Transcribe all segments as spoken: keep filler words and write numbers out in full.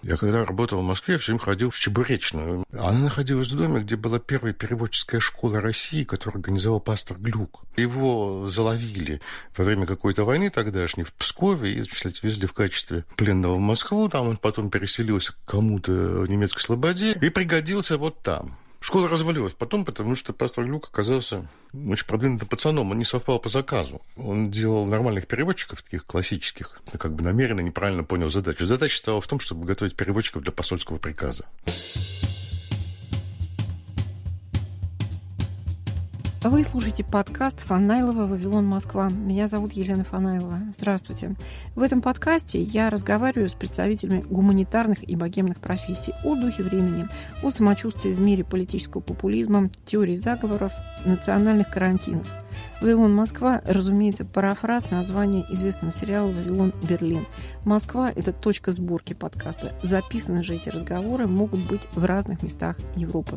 Я когда работал в Москве, я все время ходил в Чебуречную. Она находилась в доме, где была первая переводческая школа России, которую организовал пастор Глюк. Его заловили во время какой-то войны тогдашней в Пскове и, кстати, везли в качестве пленного в Москву. Там он потом переселился к кому-то в немецкой слободе и пригодился вот там. Школа развалилась потом, потому что пастор Глюк оказался очень продвинутым пацаном. Он не совпал по заказу. Он делал нормальных переводчиков, таких классических, но как бы намеренно неправильно понял задачу. Задача стала в том, чтобы готовить переводчиков для посольского приказа. Вы слушаете подкаст Фанайлова «Вавилон, Москва». Меня зовут Елена Фанайлова. Здравствуйте. В этом подкасте я разговариваю с представителями гуманитарных и богемных профессий о духе времени, о самочувствии в мире политического популизма, теории заговоров, национальных карантинов. «Вавилон, Москва», разумеется, парафраз названия известного сериала «Вавилон, Берлин». Москва – это точка сборки подкаста. Записаны же эти разговоры могут быть в разных местах Европы.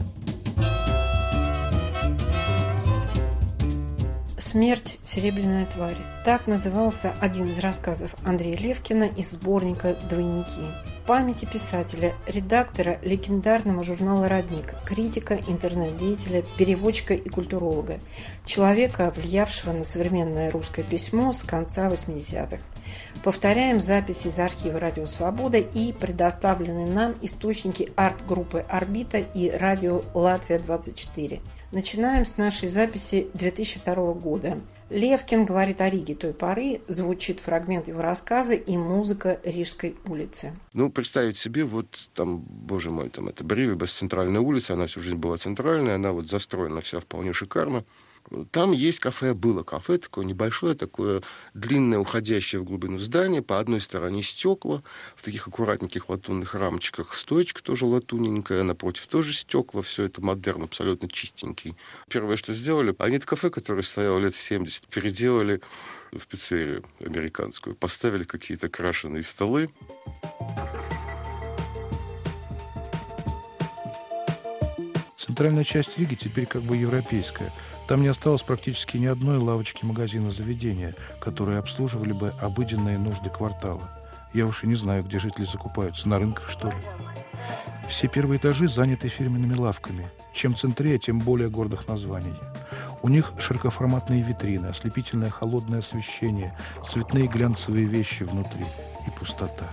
«Смерть. Серебряная тварь». Так назывался один из рассказов Андрея Левкина из сборника «Двойники». В памяти писателя, редактора легендарного журнала «Родник», критика, интернет-деятеля, переводчика и культуролога, человека, влиявшего на современное русское письмо с конца восьмидесятых. Повторяем записи из архива «Радио Свобода» и предоставленные нам источники арт-группы «Орбита» и радио «Латвия двадцать четыре». Начинаем с нашей записи две тысячи второго года. Левкин говорит о Риге той поры, звучит фрагмент его рассказа и музыка Рижской улицы. Ну, представить себе, вот там, боже мой, там это Бривибас, центральная улица, она всю жизнь была центральная, она вот застроена вся вполне шикарно. Там есть кафе, было кафе, такое небольшое, такое длинное, уходящее в глубину здание. По одной стороне стекла, в таких аккуратненьких латунных рамочках. Стоечка тоже латунненькая, напротив тоже стекла. Все это модерн, абсолютно чистенький. Первое, что сделали, они это кафе, которое стояло лет семьдесят, переделали в пиццерию американскую. Поставили какие-то крашеные столы. Центральная часть Риги теперь как бы европейская. Там не осталось практически ни одной лавочки, магазина, заведения, которые обслуживали бы обыденные нужды квартала. Я уж и не знаю, где жители закупаются, на рынках, что ли. Все первые этажи заняты фирменными лавками. Чем центрее, тем более гордых названий. У них широкоформатные витрины, ослепительное холодное освещение, цветные глянцевые вещи внутри и пустота.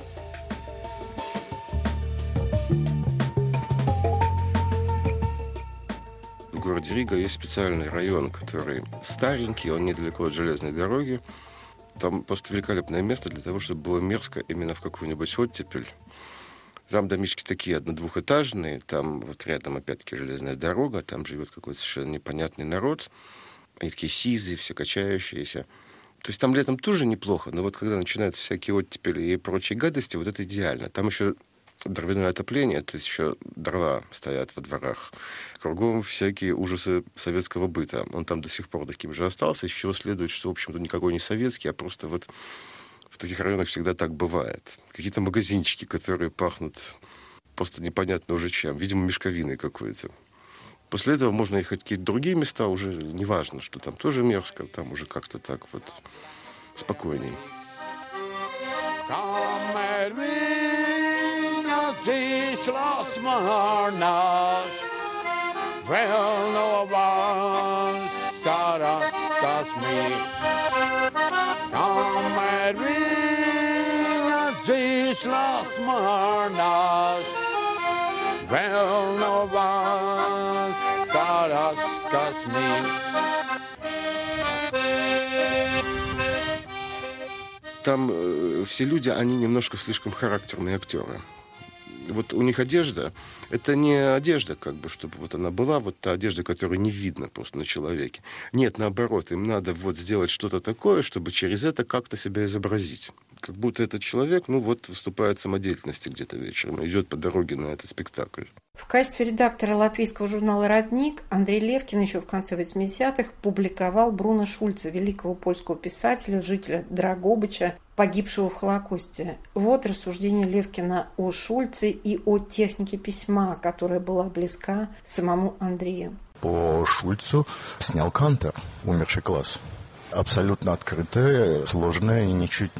В городе Рига есть специальный район, который старенький, он недалеко от железной дороги. Там просто великолепное место для того, чтобы было мерзко именно в какую-нибудь оттепель. Там домишки такие одно-двухэтажные, там вот рядом опять-таки железная дорога, там живет какой-то совершенно непонятный народ. Они такие сизые, все качающиеся. То есть там летом тоже неплохо, но вот когда начинаются всякие оттепели и прочие гадости, вот это идеально. Там еще дровяное отопление, то есть еще дрова стоят во дворах. Кругом всякие ужасы советского быта. Он там до сих пор таким же остался, из чего следует, что, в общем-то, никакой не советский, а просто вот в таких районах всегда так бывает. Какие-то магазинчики, которые пахнут просто непонятно уже чем. Видимо, мешковиной какой-то. После этого можно ехать в какие-то другие места, уже неважно, что там тоже мерзко, там уже как-то так вот спокойней. This last morning, well, no one got us, got me. Come and read this last morning, well, no one got us, got me. Там э, все люди, они немножко слишком характерные актеры. Вот у них одежда, это не одежда, как бы, чтобы вот она была, вот та одежда, которую не видно просто на человеке. Нет, наоборот, им надо вот сделать что-то такое, чтобы через это как-то себя изобразить. Как будто этот человек, ну вот, выступает в самодеятельности где-то вечером, идет по дороге на этот спектакль. В качестве редактора латвийского журнала «Родник» Андрей Левкин еще в конце восьмидесятых публиковал Бруно Шульца, великого польского писателя, жителя Драгобыча, погибшего в Холокосте. Вот рассуждение Левкина о Шульце и о технике письма, которая была близка самому Андрею. По Шульцу снял Кантер, «Умерший класс». Абсолютно открытое, сложное и ничуть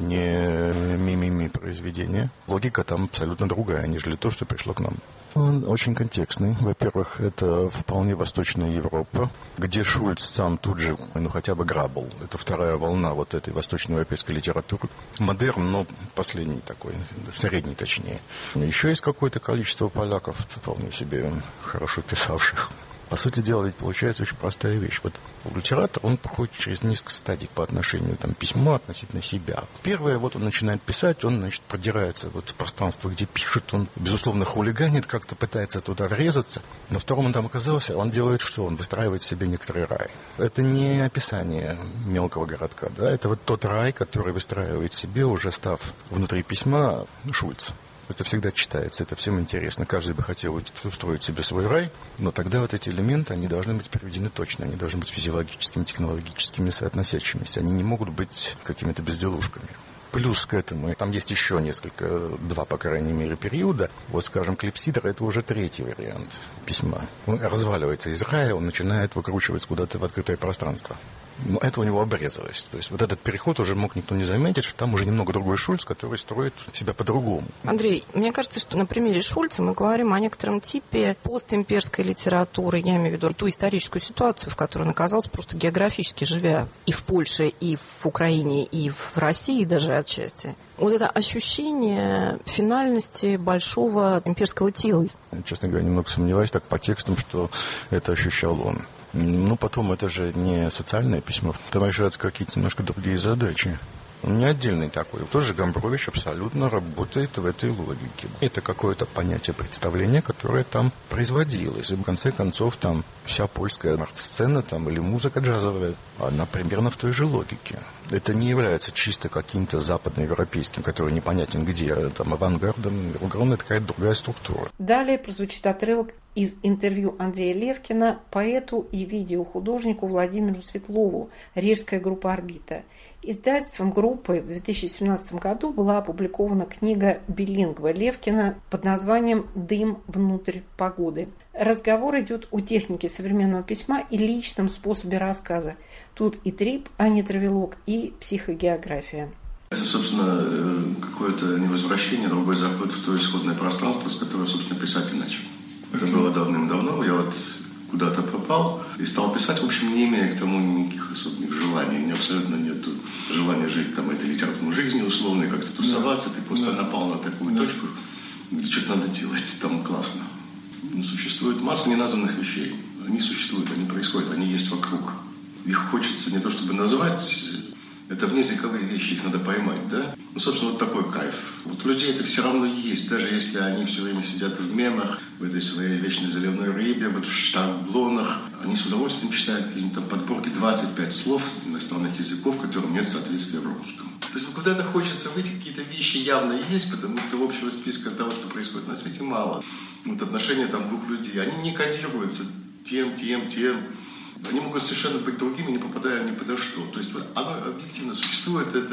не мимими произведение. Логика там абсолютно другая, нежели то, что пришло к нам. Он очень контекстный. Во-первых, это вполне Восточная Европа, где Шульц сам тут же, ну, хотя бы грабл. Это вторая волна вот этой восточноевропейской литературы. Модерн, но последний такой, средний точнее. Еще есть какое-то количество поляков, вполне себе хорошо писавших. По сути дела, ведь получается очень простая вещь. Вот литератор, он проходит через несколько стадий по отношению там, письма относительно себя. Первое, вот он начинает писать, он, значит, продирается вот в пространство, где пишет, он, безусловно, хулиганит, как-то пытается туда врезаться. На втором он там оказался, он делает что? Он выстраивает себе некоторый рай. Это не описание мелкого городка, да, это вот тот рай, который выстраивает себе, уже став внутри письма, Шульц. Это всегда читается, это всем интересно. Каждый бы хотел устроить себе свой рай, но тогда вот эти элементы, они должны быть приведены точно, они должны быть физиологическими, технологическими, соотносящимися. Они не могут быть какими-то безделушками. Плюс к этому, там есть еще несколько, два, по крайней мере, периода. Вот, скажем, клипсидра – это уже третий вариант письма. Он разваливается из рая, он начинает выкручиваться куда-то в открытое пространство. Но это у него обрезалось. То есть вот этот переход уже мог никто не заметить, что там уже немного другой Шульц, который строит себя по-другому. Андрей, мне кажется, что на примере Шульца мы говорим о некотором типе постимперской литературы. Я имею в виду ту историческую ситуацию, в которой он оказался, просто географически живя и в Польше, и в Украине, и в России даже отчасти. Вот это ощущение финальности большого имперского тела. Честно говоря, немного сомневаюсь так по текстам, что это ощущал он. Ну, потом, это же не социальное письмо. Там решаются какие-то немножко другие задачи. Он не отдельный такой. Тоже Гамбрович абсолютно работает в этой логике. Это какое-то понятие, представление, которое там производилось. И в конце концов, там вся польская арт-сцена там, или музыка джазовая, она примерно в той же логике. Это не является чисто каким-то западноевропейским, который непонятен где, там, авангардом. Огромная такая другая структура. Далее прозвучит отрывок из интервью Андрея Левкина поэту и видеохудожнику Владимиру Светлову, рижская группа «Орбита». Издательством группы в две тысячи семнадцатом году была опубликована книга билингва Левкина под названием «Дым внутрь погоды». Разговор идет о технике современного письма и личном способе рассказа. Тут и трип, а не травелог, и психогеография. Это, собственно, какое-то невозвращение, другой заход в то исходное пространство, с которого, собственно, писать начал. Это было давным-давно. Я вот куда-то попал и стал писать, в общем, не имея к тому никаких особенных желаний. У меня абсолютно нет желания жить там этой литературной жизнью условной, как-то тусоваться. Ты просто напал на такую точку, где что-то надо делать, там классно. Но существует масса неназванных вещей. Они существуют, они происходят, они есть вокруг. Их хочется не то чтобы назвать, это внеязыковые вещи, их надо поймать, да? Ну, собственно, вот такой кайф. Вот у людей это все равно есть, даже если они все время сидят в мемах, в этой своей вечной заливной рыбе, вот в штамблонах. Они с удовольствием читают какие-нибудь там подборки двадцать пять слов иностранных языков, которым нет соответствия в русском. То есть куда-то хочется выйти, какие-то вещи явно есть, потому что общего списка того, что происходит на свете, мало. Вот отношения там двух людей, они не кодируются тем, тем, тем. Они могут совершенно быть другими, не попадая ни подо что. То есть оно объективно существует, это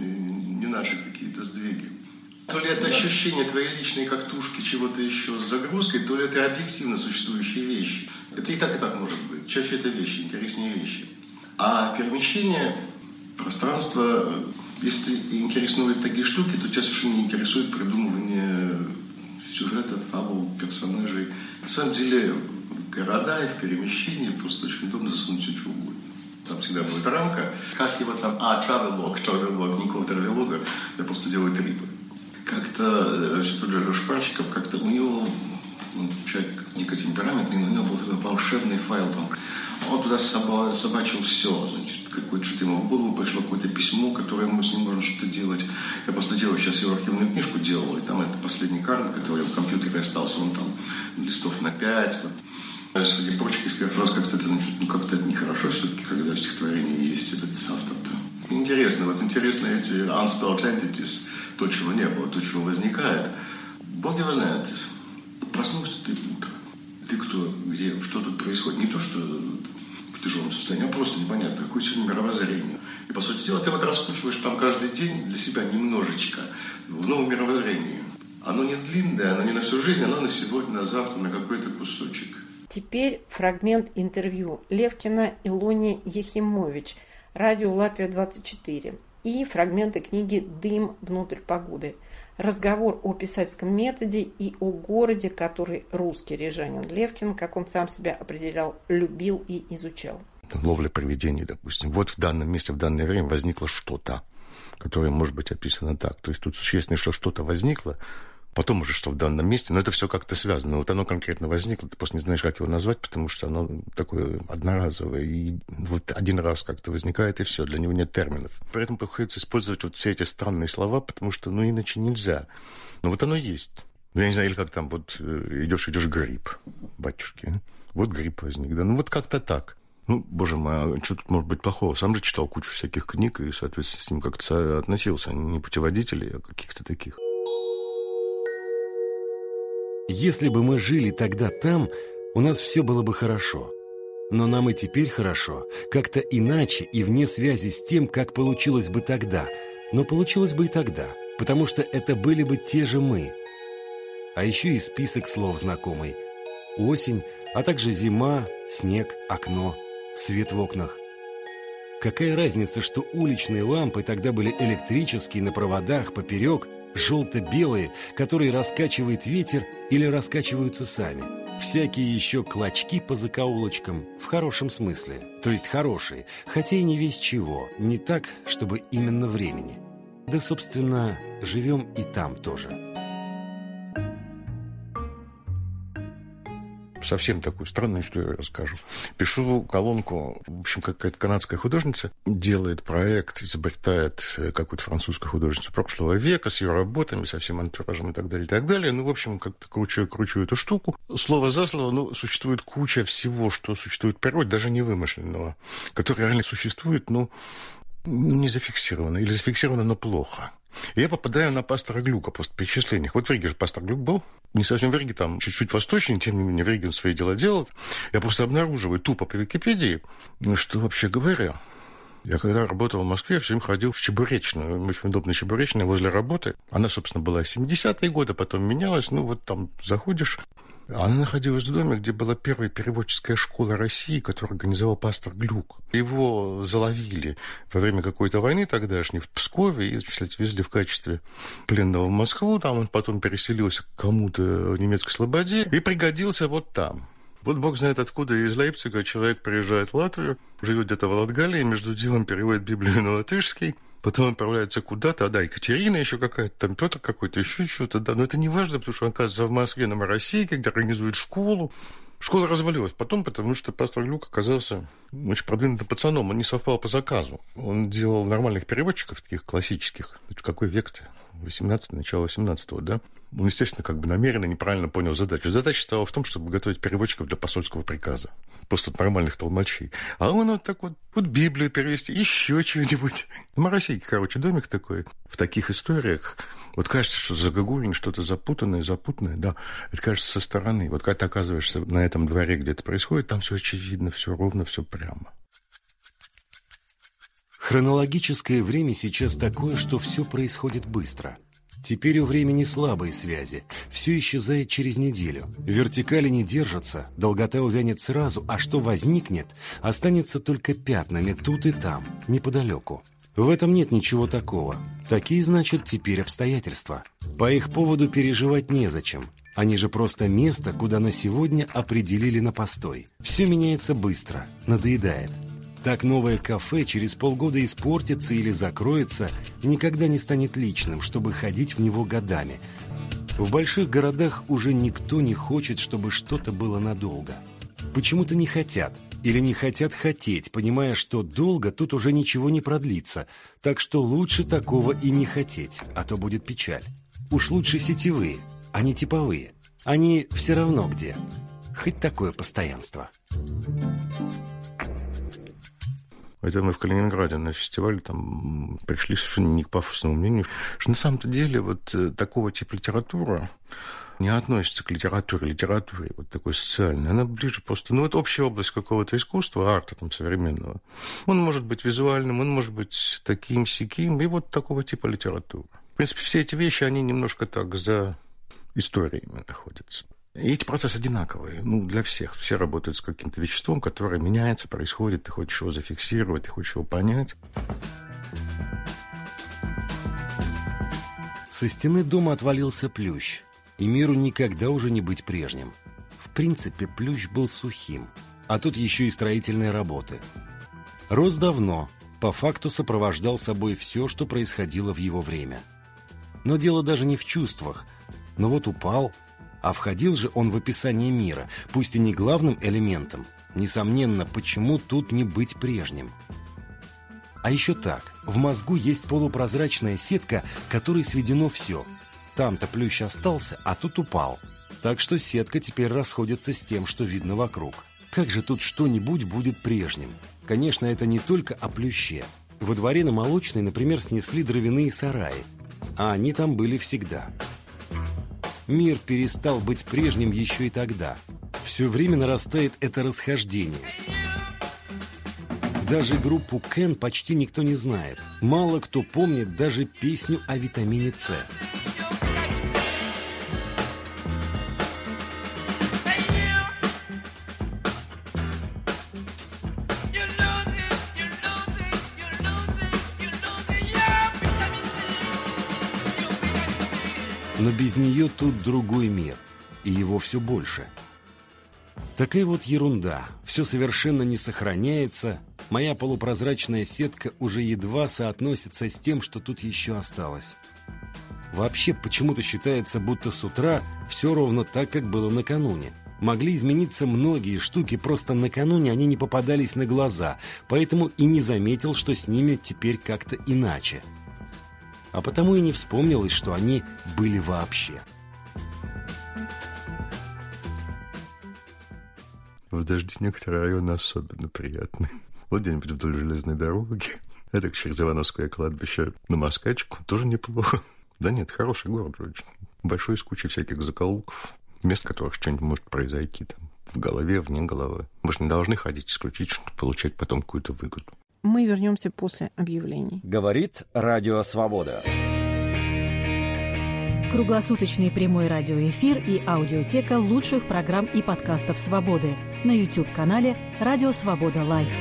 не наши какие-то сдвиги. То ли это ощущение твоей личной как тушки чего-то еще с загрузкой, то ли это объективно существующие вещи. Это и так, и так может быть. Чаще это вещи, интереснее вещи. А перемещение, пространство, если интересуют такие штуки, то тебя совершенно не интересует придумывание сюжетов, фабул, персонажей. На самом деле, города и в перемещении просто очень удобно засунуть все, что угодно. Там всегда будет рамка. Как его там, а, travelog, travelog, никакого travelога, я просто делаю трипы. Как-то, все тот же Рушпарщиков, как-то у него, он человек дико темпераментный, но у него был такой волшебный файл там. Он туда соба, собачил все, значит, какое-то что-то ему в голову пришло, какое-то письмо, которое ему с ним можно что-то делать. Я просто делаю, сейчас его архивную книжку делал, и там это последний карт, который в компьютере остался, он там листов на пять, вот. Среди прочих, если фраз как-то это, ну, как-то это нехорошо все-таки, когда в стихотворении есть этот автор-то. Интересно, вот интересно эти unspelled entities, то, чего не было, то, чего возникает. Бог его знает. Проснулся ты утро. Ты кто, где, что тут происходит? Не то, что в тяжелом состоянии, а просто непонятно, какое сегодня мировоззрение. И, по сути дела, ты вот раскручиваешь там каждый день для себя немножечко в новом мировоззрении. Оно не длинное, оно не на всю жизнь, оно на сегодня, на завтра, на какой-то кусочек. Теперь фрагмент интервью Левкина Илоне Ехимович, радио «Латвия-двадцать четыре» и фрагменты книги «Дым внутрь погоды». Разговор о писательском методе и о городе, который русский Рижанин Левкин, как он сам себя определял, любил и изучал. Ловля привидений, допустим. Вот в данном месте, в данное время возникло что-то, которое может быть описано так. То есть тут существенно, что что-то возникло, потом уже что в данном месте, но это все как-то связано. Вот оно конкретно возникло, ты просто не знаешь, как его назвать, потому что оно такое одноразовое. И вот один раз как-то возникает, и все, для него нет терминов. Поэтому приходится использовать вот все эти странные слова, потому что, ну, иначе нельзя. Но вот оно есть. Ну, я не знаю, или как там, вот идешь, идешь гриб, батюшки. Вот гриб возник, да. Ну, вот как-то так. Ну, боже мой, а что тут может быть плохого? Сам же читал кучу всяких книг и, соответственно, с ним как-то относился. Не путеводителей, а каких-то таких. Если бы мы жили тогда там, у нас все было бы хорошо. Но нам и теперь хорошо, как-то иначе и вне связи с тем, как получилось бы тогда. Но получилось бы и тогда, потому что это были бы те же мы. А еще и список слов знакомый. Осень, а также зима, снег, окно, свет в окнах. Какая разница, что уличные лампы тогда были электрические, на проводах, поперек, желто-белые, которые раскачивает ветер или раскачиваются сами. Всякие еще клочки по закоулочкам, в хорошем смысле, то есть хорошие, хотя и не весь чего, не так, чтобы именно времени. Да, собственно, живем и там тоже. Совсем такую странную историю расскажу. Пишу колонку, в общем, какая-то канадская художница делает проект, изобретает какую-то французскую художницу прошлого века с ее работами, со всем антуражем и так далее, и так далее. Ну, в общем, как-то кручу, кручу эту штуку. Слово за слово, ну, существует куча всего, что существует в природе, даже не вымышленного, которое реально существует, ну, не зафиксировано, или зафиксировано, но плохо. И я попадаю на пастора Глюка просто в перечислениях. Вот в Риге же пастор Глюк был. Не совсем в Риге, там чуть-чуть восточнее, тем не менее в Риге он свои дела делает. Я просто обнаруживаю тупо по Википедии, что, вообще говоря, я когда работал в Москве, я все время ходил в Чебуречную, очень удобная Чебуречная возле работы. Она, собственно, была в семидесятые годы, потом менялась. Ну, вот там заходишь. Она находилась в доме, где была первая переводческая школа России, которую организовал пастор Глюк. Его заловили во время какой-то войны тогдашней в Пскове и, кстати, везли в качестве пленного в Москву. Там он потом переселился к кому-то в немецкой слободе и пригодился вот там. Вот бог знает откуда из Лейпцига человек приезжает в Латвию, живет где-то в Латгалии, между делом переводит Библию на латышский, потом отправляется куда-то, а да, Екатерина еще какая-то, там Петр какой-то, еще что-то, да, но это не важно, потому что он оказывается в Москве, на Новороссийске, где организует школу. Школа развалилась потом, потому что пастор Глюк оказался очень продвинутым пацаном, он не совпал по заказу. Он делал нормальных переводчиков, таких классических. Это какой век-то? восемнадцатый, начало восемнадцатого, да? Он, естественно, как бы намеренно неправильно понял задачу. Задача стала в том, чтобы готовить переводчиков для посольского приказа. Просто нормальных толмачей. А он вот так вот, вот Библию перевести, еще что-нибудь. На Моросейке, короче, домик такой. В таких историях вот кажется, что загогулин, что-то запутанное, запутанное, да. Это кажется со стороны. Вот когда ты оказываешься на этом дворе, где это происходит, там все очевидно, все ровно, все прямо. Хронологическое время сейчас такое, что все происходит быстро. Теперь у времени слабые связи. Все исчезает через неделю. Вертикали не держатся, долгота увянет сразу, а что возникнет, останется только пятнами тут и там, неподалеку. В этом нет ничего такого. Такие, значит, теперь обстоятельства. По их поводу переживать незачем. Они же просто место, куда на сегодня определили на постой. Все меняется быстро, надоедает. Так новое кафе через полгода испортится или закроется, никогда не станет личным, чтобы ходить в него годами. В больших городах уже никто не хочет, чтобы что-то было надолго. Почему-то не хотят. Или не хотят хотеть, понимая, что долго тут уже ничего не продлится. Так что лучше такого и не хотеть, а то будет печаль. Уж лучше сетевые, а не типовые. Они все равно где. Хоть такое постоянство. Хотя мы в Калининграде на фестивале там пришли совершенно не к пафосному мнению, что на самом-то деле вот такого типа литература не относится к литературе, литературе вот такой социальной. Она ближе просто, ну вот общая область какого-то искусства, арта там современного. Он может быть визуальным, он может быть таким-сяким, и вот такого типа литература. В принципе, все эти вещи, они немножко так за историями находятся. И эти процессы одинаковые, ну, для всех. Все работают с каким-то веществом, которое меняется, происходит, ты хочешь его зафиксировать, ты хочешь его понять. Со стены дома отвалился плющ, и миру никогда уже не быть прежним. В принципе, плющ был сухим, а тут еще и строительные работы. Рос давно, по факту сопровождал собой все, что происходило в его время. Но дело даже не в чувствах. Но вот упал, а входил же он в описание мира, пусть и не главным элементом. Несомненно, почему тут не быть прежним? А еще так, в мозгу есть полупрозрачная сетка, которой сведено все. Там-то плющ остался, а тут упал. Так что сетка теперь расходится с тем, что видно вокруг. Как же тут что-нибудь будет прежним? Конечно, это не только о плюще. Во дворе на Молочной, например, снесли дровяные сараи. А они там были всегда. Мир перестал быть прежним еще и тогда. Все время нарастает это расхождение. Даже группу Кен почти никто не знает. Мало кто помнит даже песню о витамине С. Но без нее тут другой мир, и его все больше. Такая вот ерунда, все совершенно не сохраняется, моя полупрозрачная сетка уже едва соотносится с тем, что тут еще осталось. Вообще почему-то считается, будто с утра все ровно так, как было накануне. Могли измениться многие штуки, просто накануне они не попадались на глаза, поэтому и не заметил, что с ними теперь как-то иначе. А потому и не вспомнилось, что они были вообще. В дожди некоторые районы особенно приятные. Вот где-нибудь вдоль железной дороги. Это через Ивановское кладбище на Москачку. Тоже неплохо. Да нет, хороший город очень. Большой, с кучей всяких закоулков. Мест, в которых что-нибудь может произойти. Там, в голове, вне головы. Мы же не должны ходить исключительно, чтобы получать потом какую-то выгоду. Мы вернемся после объявлений. Говорит Радио Свобода. Круглосуточный прямой радиоэфир и аудиотека лучших программ и подкастов «Свободы» на YouTube-канале «Радио Свобода Лайв».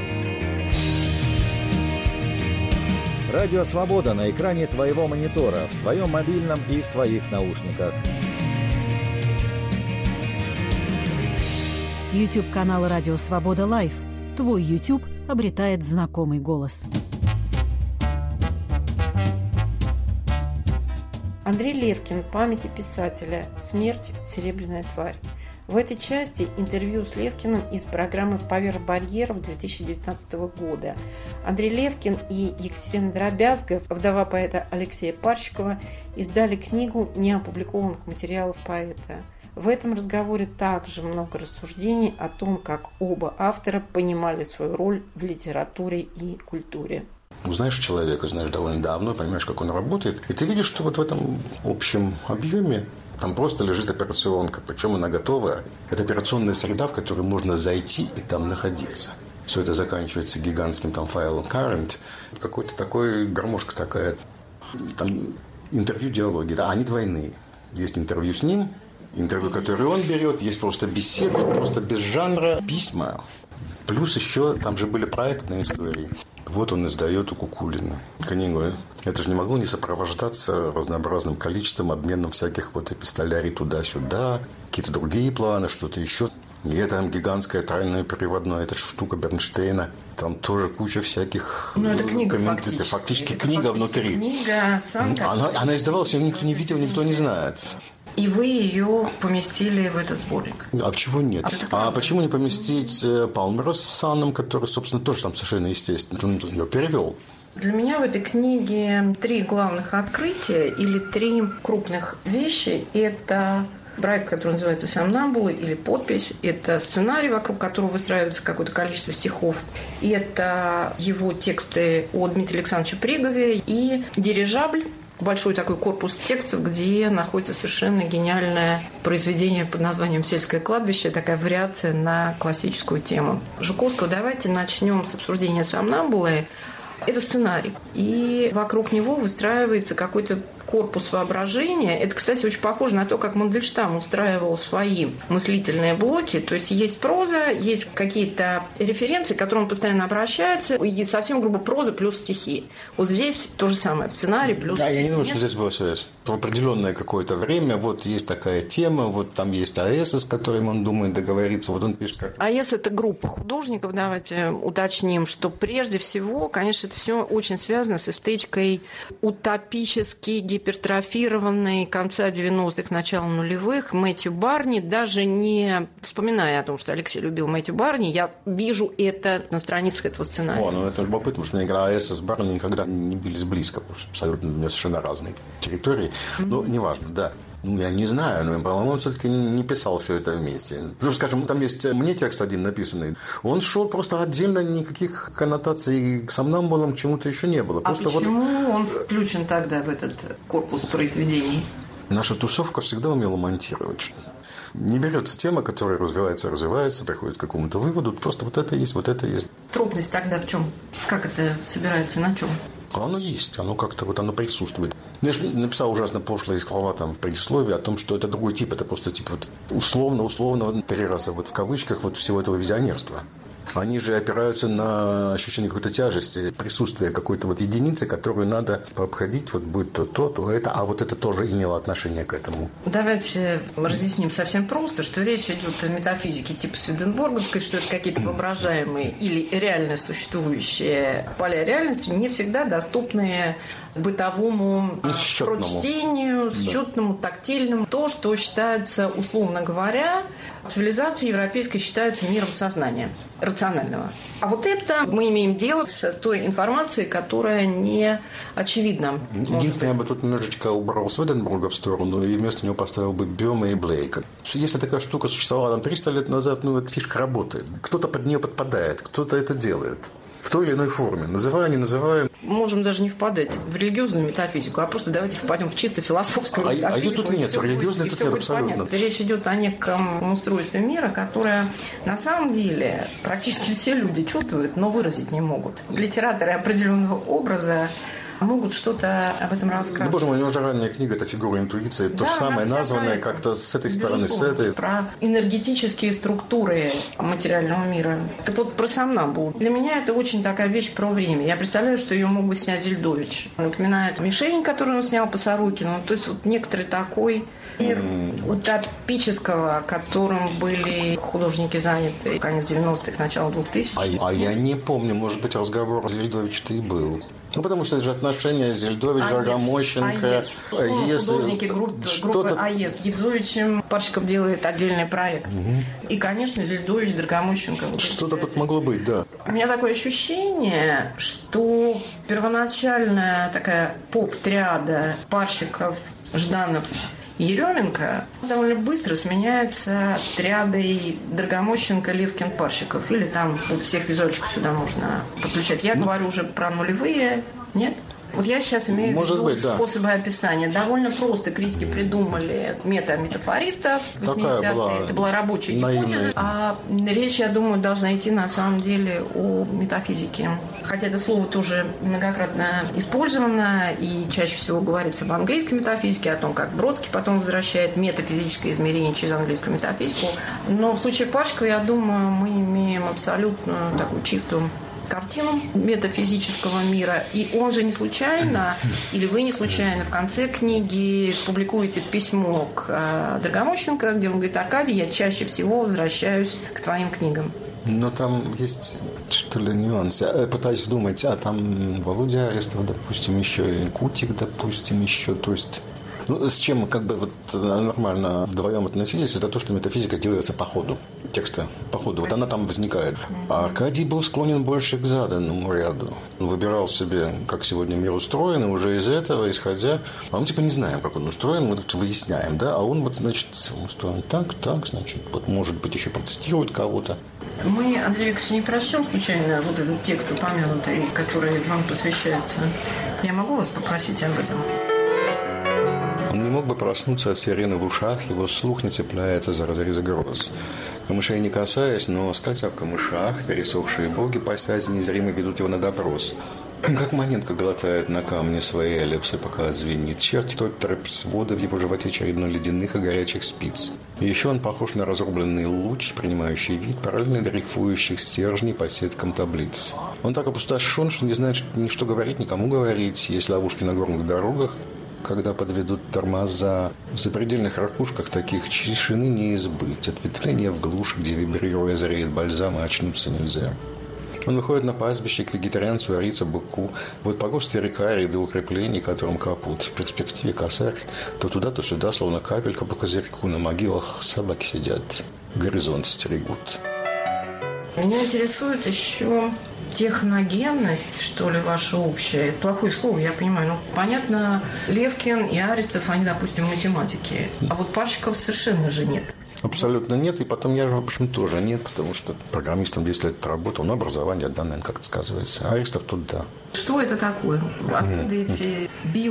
Радио Свобода на экране твоего монитора, в твоем мобильном и в твоих наушниках. YouTube-канал «Радио Свобода Лайв». Твой YouTube обретает знакомый голос. Андрей Левкин. Памяти писателя. Смерть. Серебряная тварь. В этой части интервью с Левкиным из программы «Поверх барьеров» две тысячи девятнадцатого года. Андрей Левкин и Екатерина Дробязга, вдова поэта Алексея Парщикова, издали книгу неопубликованных материалов поэта. В этом разговоре также много рассуждений о том, как оба автора понимали свою роль в литературе и культуре. Знаешь человека, знаешь довольно давно, понимаешь, как он работает, и ты видишь, что вот в этом общем объеме там просто лежит операционка, причем она готова. Это операционная среда, в которой можно зайти и там находиться. Все это заканчивается гигантским там файлом current. Какой-то такой гармошка такая. Там интервью, диалоги, да, они двойные. Есть интервью с ним, интервью, которое он берет, есть просто беседы, просто без жанра, письма. Плюс еще там же были проектные истории. Вот он издает у Кукулина книгу. Это же не могло не сопровождаться разнообразным количеством, обменом всяких вот эпистолярий туда-сюда, какие-то другие планы, что-то еще. И это там гигантское тройное переводное, это штука Бернштейна. Там тоже куча всяких ну, это книга комментариев. Фактически. Фактически это книга фактически внутри. Книга сам она, она издавалась, ее никто не видел, никто не знает. И вы ее поместили в этот сборник? А почему нет? А, а почему не поместить Палмера с Санном, который, собственно, тоже там совершенно естественно. Он ее перевел. Для меня в этой книге три главных открытия или три крупных вещи. Это проект, который называется «Сомнамбулы» или подпись. Это сценарий, вокруг которого выстраивается какое-то количество стихов. Это его тексты о Дмитрии Александровиче Пригове и «Дирижабль». Большой такой корпус текстов, где находится совершенно гениальное произведение под названием «Сельское кладбище», такая вариация на классическую тему Жуковского. Давайте начнем с обсуждения «Сомнамбулы». Это сценарий, и вокруг него выстраивается какой-то корпус воображения. Это, кстати, очень похоже на то, как Мандельштам устраивал свои мыслительные блоки. То есть есть проза, есть какие-то референции, к которым он постоянно обращается, и совсем грубо проза плюс стихи. Вот здесь то же самое, в сценарии плюс да, стихи. Я не думаю, что здесь была связь. В определенное какое-то время вот есть такая тема, вот там есть АЭС, с которым он думает договориться, вот он пишет как... АЭС – это группа художников, давайте уточним, что прежде всего, конечно, это все очень связано с эстетикой утопически гипертрофированной конца девяностых, начала нулевых Мэтью Барни. Даже не вспоминая о том, что Алексей любил Мэтью Барни, я вижу это на страницах этого сценария. О, ну это любопытно, потому что мне игра АЭС с Барни никогда не бились близко, потому что абсолютно у меня совершенно разные территории. Mm-hmm. Но неважно, да. Ну, я не знаю, но, по-моему, он все-таки не писал все это вместе. Потому что, скажем, там есть мне текст один написанный. Он шел просто отдельно, никаких коннотаций к сомнамбулам, к чему-то еще не было. Просто а почему вот... он включен тогда в этот корпус произведений? Наша тусовка всегда умела монтировать. Не берется тема, которая развивается, развивается, приходит к какому-то выводу. Просто вот это есть, вот это есть. Трудность тогда в чем? Как это собирается, на чем? Оно есть, оно как-то вот оно присутствует. Я же написал ужасно пошлые слова там в предисловии о том, что это другой тип, это просто типа вот условно-условно три раза вот в кавычках вот всего этого визионерства. Они же опираются на ощущение какой-то тяжести, присутствия какой-то вот единицы, которую надо пообходить, вот будет то, то, то это, а вот это тоже имело отношение к этому. Давайте разъясним совсем просто, что речь идет о метафизике типа Сведенборговской, что это какие-то воображаемые или реально существующие поля реальности, не всегда доступные бытовому ну, прочтению, счетному, да. Тактильному. То, что считается, условно говоря, цивилизацией европейской считается миром сознания, рационального. А вот это мы имеем дело с той информацией, которая не очевидна. Единственное, я бы тут немножечко убрал Сведенборга в сторону и вместо него поставил бы Бёма и Блейка. Если такая штука существовала там триста лет назад, ну, эта фишка работает. Кто-то под нее подпадает, кто-то это делает. В той или иной форме. Называя, не называя. Можем даже не впадать в религиозную метафизику, а просто давайте впадем в чисто философскую а, метафизику. А ее тут нет, религиозной тут нет, абсолютно. Понятно. Речь идет о неком устройстве мира, которое на самом деле практически все люди чувствуют, но выразить не могут. Литераторы определенного образа могут что-то об этом рассказать. Ну, боже мой, у него же ранняя книга, это «Фигура интуиции», да, то же самое названное как-то с этой стороны, безусловно, с этой. Про энергетические структуры материального мира. Так вот, про сомнамбул. Для меня это очень такая вещь про время. Я представляю, что ее мог бы снять Зельдович. Напоминает «Мишень», которую он снял по Сорокину. То есть вот некоторый такой мир mm. утопического, которым были художники заняты конец девяностых, начало двухтысячных. А, а я не помню, может быть, разговор с Зельдович-то и был. Ну, потому что это же отношения Зельдович, а Дорогомощенко. АЕС. АЕС. Художники группы, группы АЕС. С Евзовичем Парщиков делает отдельный проект. Угу. И, конечно, Зельдович, Дорогомощенко. Вот что-то тут могло быть, да. У меня такое ощущение, что первоначальная такая поп-триада Парщиков, Жданов, Еременко довольно быстро сменяется триадой Дорогомощенко, Левкин, Парщиков. Или там вот всех визуальщиков сюда можно подключать. Я ну, говорю уже про нулевые, нет? Вот я сейчас имею в виду быть, способы да. описания. Довольно просто критики придумали мета-метафористов восьмидесятые. Это была рабочая гипотеза. А речь, я думаю, должна идти на самом деле о метафизике. Хотя это слово тоже многократно использовано, и чаще всего говорится об английской метафизике, о том, как Бродский потом возвращает метафизическое измерение через английскую метафизику. Но в случае Парщикова, я думаю, мы имеем абсолютно такую чистую картину метафизического мира. И он же не случайно, или вы не случайно в конце книги публикуете письмо к Дорогомощенко, где он говорит: Аркадий, я чаще всего возвращаюсь к твоим книгам. Но там есть, что ли, нюанс. Я пытаюсь думать, а там Володя Арестов, допустим, еще и Кутик, допустим, еще, то есть... Ну, с чем как бы вот нормально вдвоем относились, это то, что метафизика делается по ходу текста, по ходу. Вот она там возникает. А Аркадий был склонен больше к заданному ряду. Он выбирал себе, как сегодня мир устроен, и уже из этого, исходя... А мы типа не знаем, как он устроен, мы выясняем, да? А он вот, значит, устроен так, так, значит, вот может быть еще процитирует кого-то. Мы, Андрей Викторович, не прочтем случайно вот этот текст упомянутый, который вам посвящается. Я могу вас попросить об этом? Он не мог бы проснуться от сирены в ушах, его слух не цепляется за разрезы гроз. Камышей не касаясь, но скользя в камышах, пересохшие боги по связи незримо ведут его на допрос. Как монетка глотает на камне свои эллипсы, пока отзвенит. Черт тот трэп свода в его животе очередной ледяных и горячих спиц. И еще он похож на разрубленный луч, принимающий вид параллельно дрейфующих стержней по сеткам таблиц. Он так опустошен, что не знает ни что говорить, никому говорить. Есть ловушки на горных дорогах, когда подведут тормоза. В запредельных ракушках таких тишины не избыть. Ответвление в глушь, где вибрируя зреет бальзам, и очнуться нельзя. Он выходит на пастбище к вегетарианцу, ариться быку. Вот погостые река, ряды укреплений, которым капут. В перспективе косарь. То туда, то сюда, словно капелька по козырьку. На могилах собаки сидят, горизонт стерегут. Меня интересует еще техногенность, что ли, ваша общая. Это плохое слово, я понимаю. Ну, понятно, Левкин и Аристов, они, допустим, математики. А вот Парщиков совершенно же нет. Абсолютно нет. И потом я, в общем, тоже нет, потому что программистом десять лет работал, но образование данное как-то сказывается. А Аристов тут да. Что это такое? Откуда эти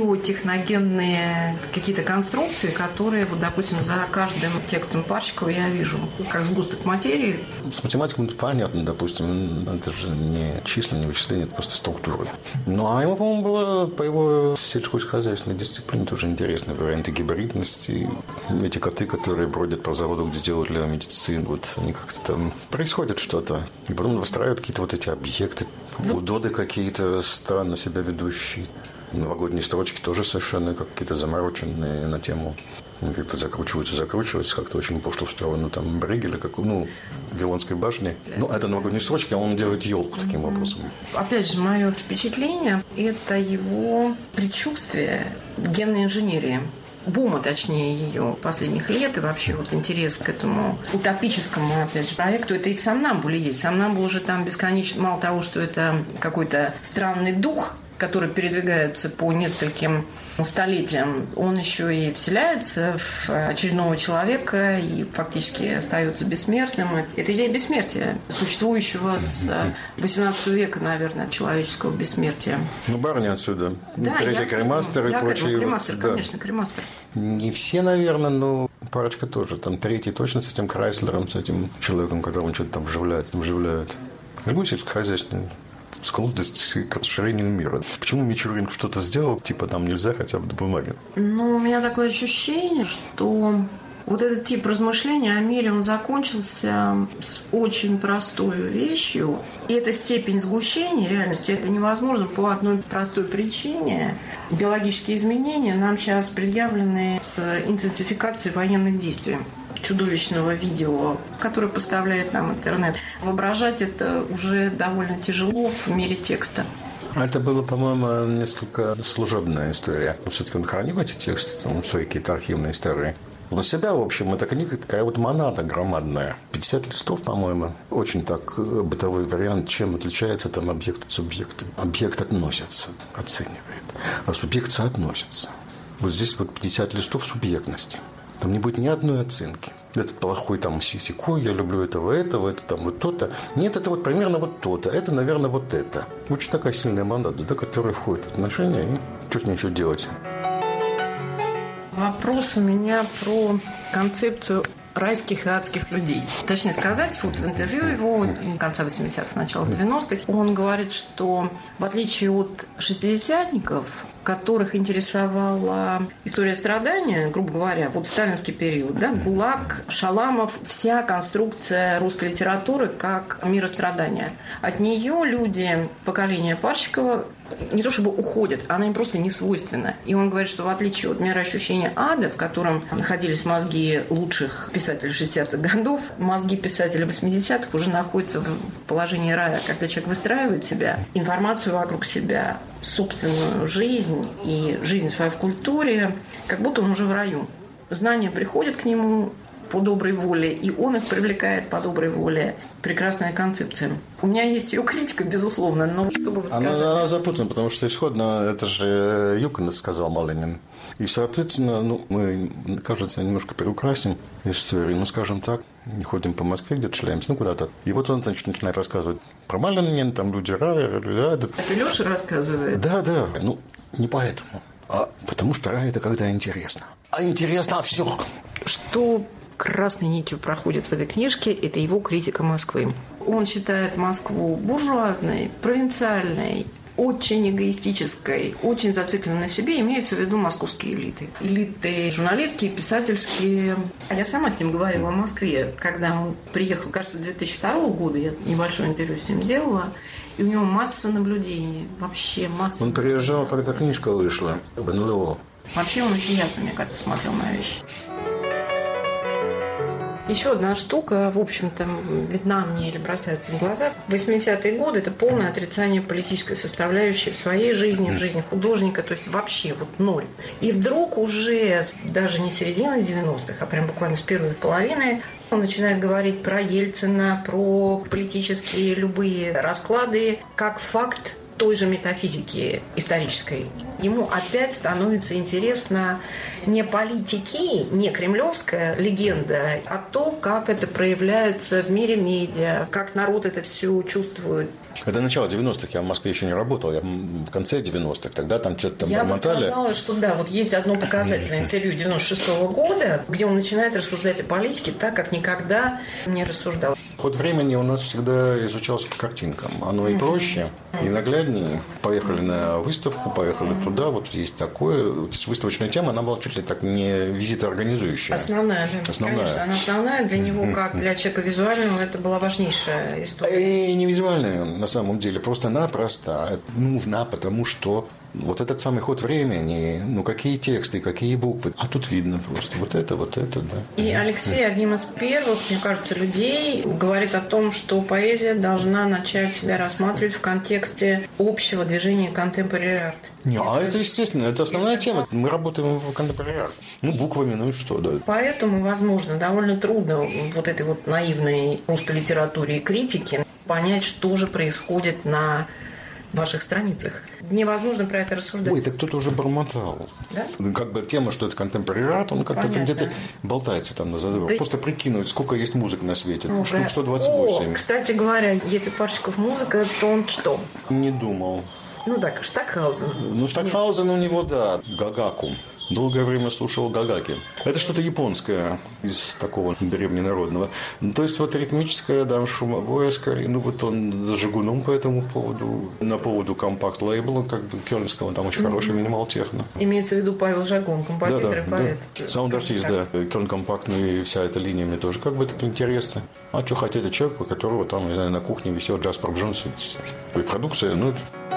биотехногенные какие-то конструкции, которые, вот, допустим, за каждым текстом Парщикова я вижу, как сгусток материи? С математикой это понятно, допустим, это же не числа, не вычисления, это просто структура. Ну, а ему, по-моему, было по его сельскохозяйственной дисциплине тоже интересные варианты гибридности. Эти коты, которые бродят по заводу, где делают леомедицину, вот они как-то там происходит что-то. И потом выстраивают какие-то вот эти объекты, удоды какие-то странно себя ведущие. Новогодние строчки тоже совершенно какие-то замороченные на тему. Они как-то закручиваются, закручиваются, как-то очень пошло в сторону там Брегеля, как, ну, Вавилонской башни. Ну, это новогодние строчки, а он делает елку таким образом. Опять же, мое впечатление – это его предчувствие генной инженерии. Бума, точнее, ее последних лет, и вообще вот интерес к этому утопическому, опять же, проекту. Это и в «Сомнамбуле» есть. «Сомнамбул» уже там бесконечно, мало того, что это какой-то странный дух, который передвигается по нескольким столетиям, он еще и вселяется в очередного человека и фактически остается бессмертным. Это идея бессмертия, существующего с восемнадцатого века, наверное, человеческого бессмертия. Ну, барыня отсюда. Да, Третий кремастер и прочие. Кремастер, вот, конечно, да. Кремастер. Не все, наверное, но парочка тоже. Там третий точно с этим Крайслером, с этим человеком, которому что-то там вживляют, вживляют. Жгу сельскохозяйственный. Склонность к расширению мира. Почему Мичурин что-то сделал, типа там нельзя хотя бы до бумаги? Ну, у меня такое ощущение, что вот этот тип размышления о мире, он закончился с очень простой вещью. И эта степень сгущения реальности, это невозможно по одной простой причине. Биологические изменения нам сейчас предъявлены с интенсификацией военных действий. Чудовищного видео, которое поставляет нам интернет. Воображать это уже довольно тяжело в мире текста. Это было, по-моему, несколько служебная история. Но все-таки он хранил эти тексты, там, свои какие-то архивные истории. Для себя, в общем, эта книга такая вот монада громадная. пятьдесят листов, по-моему. Очень так бытовой вариант, чем отличается там объект от субъекта. Объект относится, оценивает, а субъект соотносится. Вот здесь вот пятьдесят листов субъектности. Там не будет ни одной оценки. Этот плохой там сисикой, я люблю этого, этого, это там вот то-то. Нет, это вот примерно вот то-то, это, наверное, вот это. Очень такая сильная монада, да, которая входит в отношения, и что с ней еще делать? Вопрос у меня про концепцию райских и адских людей. Точнее сказать, вот в интервью его конца восьмидесятых, начала девяностых, он говорит, что в отличие от шестидесятников, которых интересовала история страдания, грубо говоря, вот сталинский период, да, ГУЛАГ, Шаламов, вся конструкция русской литературы как мирострадания. От нее люди поколения Парщикова не то чтобы уходят, она им просто не свойственна. И он говорит, что в отличие от мироощущения ада, в котором находились мозги лучших писателей шестидесятых годов, мозги писателей восьмидесятых уже находятся в положении рая, когда человек выстраивает себя, информацию вокруг себя, собственную жизнь и жизнь свою в культуре, как будто он уже в раю. Знания приходят к нему по доброй воле, и он их привлекает по доброй воле. Прекрасная концепция. У меня есть ее критика, безусловно, но что бы вы сказали? Она, она запутана, потому что исходно это же Юкон сказал Малинин. И, соответственно, ну, мы, кажется, немножко переукрасим историю. Ну, скажем так, ходим по Москве, где-то шляемся, ну, куда-то. И вот он, значит, начинает рассказывать про Малинина, там люди... рай. Это Леша рассказывает? Да, да. Ну, не поэтому, а потому что рай – это когда интересно. А интересно все. Что красной нитью проходит в этой книжке, это его критика Москвы. Он считает Москву буржуазной, провинциальной, очень эгоистической, очень зацикленной на себе, имеются в виду московские элиты. Элиты журналистские, писательские. Я сама с ним говорила в Москве, когда он приехал, кажется, две тысячи второго года, я небольшое интервью с ним делала, и у него масса наблюдений, вообще масса. Он приезжал, когда книжка вышла в эн эл о. Вообще он очень ясно, мне кажется, смотрел на вещи. Еще одна штука, в общем-то, видна мне или бросается в глаза. восьмидесятые годы – это полное отрицание политической составляющей в своей жизни, в жизни художника, то есть вообще вот ноль. И вдруг уже даже не середины девяностых, а прям буквально с первой половины он начинает говорить про Ельцина, про политические любые расклады, как факт той же метафизики исторической. Ему опять становится интересно не политики, не кремлевская легенда, а то, как это проявляется в мире медиа, как народ это все чувствует. Это начало девяностых, я в Москве еще не работал, я в конце девяностых, тогда там что-то там я бормотали. Я бы сказала, что да, вот есть одно показательное интервью девяносто шестого года, где он начинает рассуждать о политике так, как никогда не рассуждал. Ход времени у нас всегда изучался по картинкам. Оно и проще, и нагляднее. Поехали на выставку, поехали туда, вот есть такое. Выставочная тема, она была чуть ли так не визитоорганизующая. Основная, да. Основная. Конечно, она основная. Для него, как для человека визуального, это была важнейшая история. И не визуальная, на самом деле, просто-напросто нужна, потому что вот этот самый ход времени, ну какие тексты, какие буквы, а тут видно просто вот это, вот это, да. И Алексей одним из первых, мне кажется, людей говорит о том, что поэзия должна начать себя рассматривать в контексте общего движения contemporary art. Не, а это естественно, это основная тема. Мы работаем в contemporary art. Ну, буквами, ну и что, да. Поэтому, возможно, довольно трудно вот этой вот наивной русской литературе и критике понять, что же происходит на ваших страницах. Невозможно про это рассуждать. Ой, это кто-то уже бормотал. Да? Как бы тема, что это contemporary art, он как-то где-то болтается там на задворе. Да. Просто прикинуть, сколько есть музык на свете. Ну, штук сто двадцать восемь. О, кстати говоря, если Парщиков музыка, то он что? Не думал. Ну так, Штокхаузен. Ну, Штокхаузен у него, да, Гагаку. Долгое время слушал Гагаки. Это что-то японское из такого древненародного. Ну, то есть вот ритмическое, да, шумовое скорее. Ну вот он за Жигуном по этому поводу. На поводу компакт-лейбла, как бы кёльнского, там очень mm-hmm. хороший минимал-техно. Имеется в виду Павел Жагун, композитор да, и поэт. Да. Саунд-артист, да. Кёльн компактный, вся эта линия мне тоже как бы так интересно. А что хотели человек, у которого там, не знаю, на кухне висел Джаспер Джонс и продукция, ну это...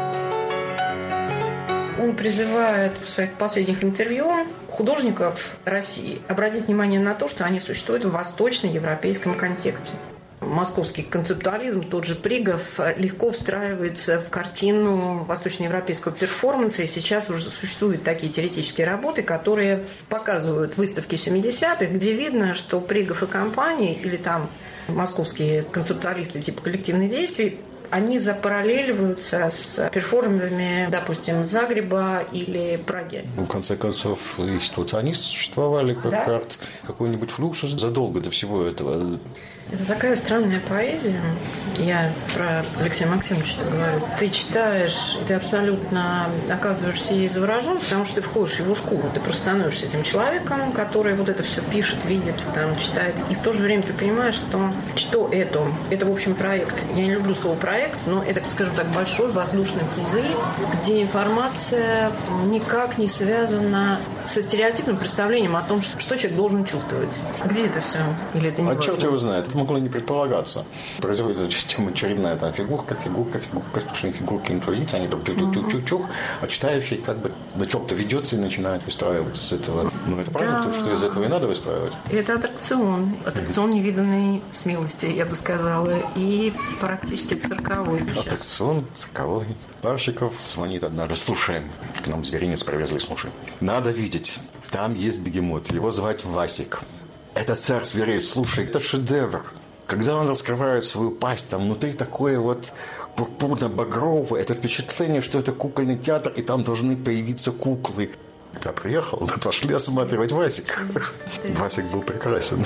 Он призывает в своих последних интервью художников России обратить внимание на то, что они существуют в восточноевропейском контексте. Московский концептуализм, тот же Пригов, легко встраивается в картину восточноевропейского перформанса, и сейчас уже существуют такие теоретические работы, которые показывают выставки семидесятых, где видно, что Пригов и компании, или там московские концептуалисты типа коллективных действий, они запараллеливаются с перформерами, допустим, Загреба или Праги. В конце концов, и ситуационисты существовали, как да? арт, какой-нибудь Флуксус задолго до всего этого. Это такая странная поэзия. Я про Алексея Максимовича говорю. Ты читаешь, ты абсолютно оказываешься ей заворожен, потому что ты входишь в его шкуру. Ты просто становишься этим человеком, который вот это все пишет, видит, там, читает. И в то же время ты понимаешь, что, что это? Это, в общем, проект. Я не люблю слово проект, но это, скажем так, большой воздушный пузырь, где информация никак не связана со стереотипным представлением о том, что человек должен чувствовать. Где это все? Или это не а важно? черт его знает. Это могло не предполагаться. Производит система очередная там фигурка, фигурка, фигурка, сплошные фигурки интуиции, они там чух-чух-чух-чух, а читающий как бы на чем-то ведется и начинает выстраивать с этого. Ну, это правильно, да. Потому что из этого и надо выстраивать. Это аттракцион. Аттракцион невиданной смелости, я бы сказала, и практически цирковой. Аттракцион цирковой. Парщиков звонит однажды. Слушаем. К нам зверинец привезли, слушай. Надо видеть. Там есть бегемот. Его звать Васик. Это царь зверей. Слушай, это шедевр. Когда он раскрывает свою пасть, там внутри такое вот пурпурно-багровое, это впечатление, что это кукольный театр, и там должны появиться куклы. Я приехал, да пошли осматривать Васик. Васик был прекрасен.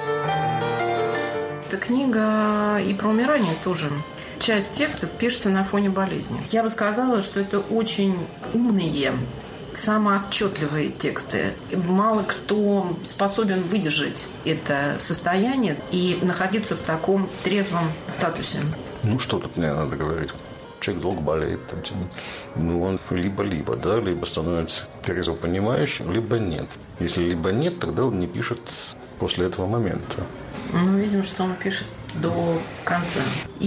Эта книга и про умирание тоже. Часть текстов пишется на фоне болезни. Я бы сказала, что это очень умные, самоотчетливые тексты. Мало кто способен выдержать это состояние и находиться в таком трезвом статусе. Ну, что тут мне надо говорить? человек долго болеет, там, ну, он либо-либо, да, либо становится трезво понимающим, либо нет. Если либо нет, тогда он не пишет после этого момента. Ну, видимо, что он пишет до конца.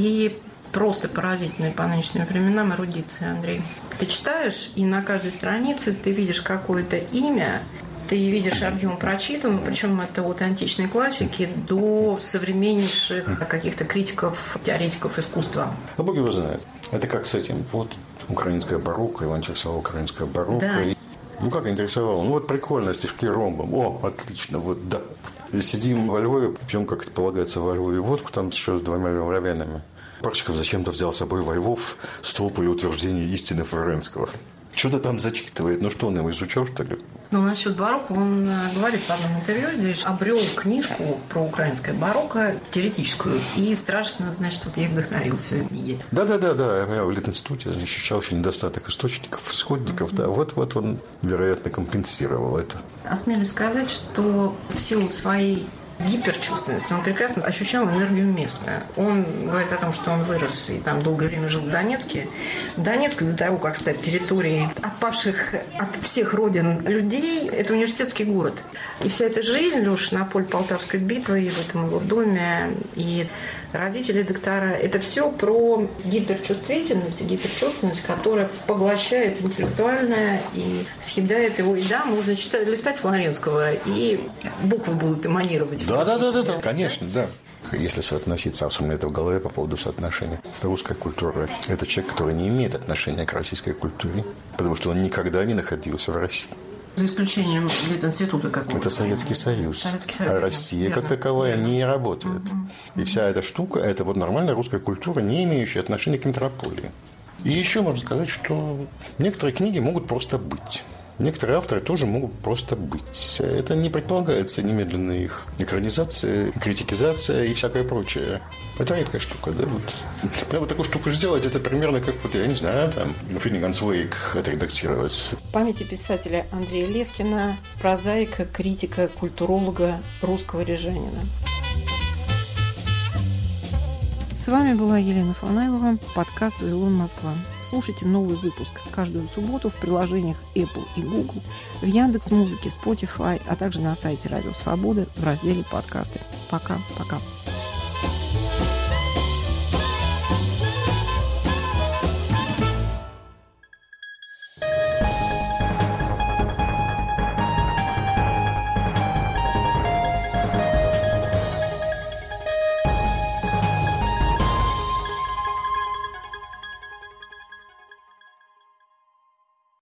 И просто поразительная по нынешним временам эрудиция, Андрей. Ты читаешь, и на каждой странице ты видишь какое-то имя, ты видишь объем прочитанного, причем это от античной классики до современнейших каких-то критиков, теоретиков искусства. А Бог его знает. Это как с этим. Вот украинская барокко, его интересовала украинская барокко. Да. И, ну, как интересовало? Ну, вот прикольно, стишки ромбом. О, отлично, вот да. Сидим во Львове, пьем, как это полагается, во Львове водку, там еще с двумя львовянами. Парчиков зачем-то взял с собой во Львов столб или утверждение истины Флоренского. Что-то там зачитывает. Ну, что он его изучал, что ли? Ну, насчет барокко он говорит в одном интервью здесь, обрел книжку про украинское барокко, теоретическую, и страшно, значит, вот я вдохновился в книге. Да-да-да, я в Литинституте ощущал очень недостаток источников, исходников, mm-hmm. да, вот-вот он, вероятно, компенсировал это. Осмелюсь сказать, что в силу своей гиперчувственность. Он прекрасно ощущал энергию места. Он говорит о том, что он вырос и там долгое время жил в Донецке. Донецк, до того, как стать территорией отпавших от всех родин людей, это университетский город. И вся эта жизнь, Леша, на поле Полтавской битвы, и в этом его доме, и родители, доктора, это все про гиперчувствительность и гиперчувственность, которая поглощает интеллектуальное и съедает его. И да, можно читать, листать Флоренского, и буквы будут эманировать. Да, да, да, да, да, конечно, да. Если соотносить, сам у меня это в голове по поводу соотношения. Русская культура – это человек, который не имеет отношения к российской культуре, потому что он никогда не находился в России. За исключением Литинститута какого-то. Это Советский Союз. Советский Союз. А Россия Верно. как таковая Верно. не работает. Угу. И вся эта штука – это вот нормальная русская культура, не имеющая отношения к метрополии. И еще можно сказать, что некоторые книги могут просто быть. Некоторые авторы тоже могут просто быть. Это не предполагается немедленная их экранизация, критикизация и всякое прочее. Это редкая штука, да? Вот. Прямо вот такую штуку сделать, это примерно как, вот, я не знаю, там, Finnegan's Wake отредактировать. В памяти писателя Андрея Левкина, прозаика, критика, культуролога, русского рижанина. С вами была Елена Фанайлова, подкаст «Вавилон Москва». Слушайте новый выпуск каждую субботу в приложениях Apple и Google, в Яндекс.Музыке, Spotify, а также на сайте Радио Свобода в разделе «Подкасты». Пока-пока.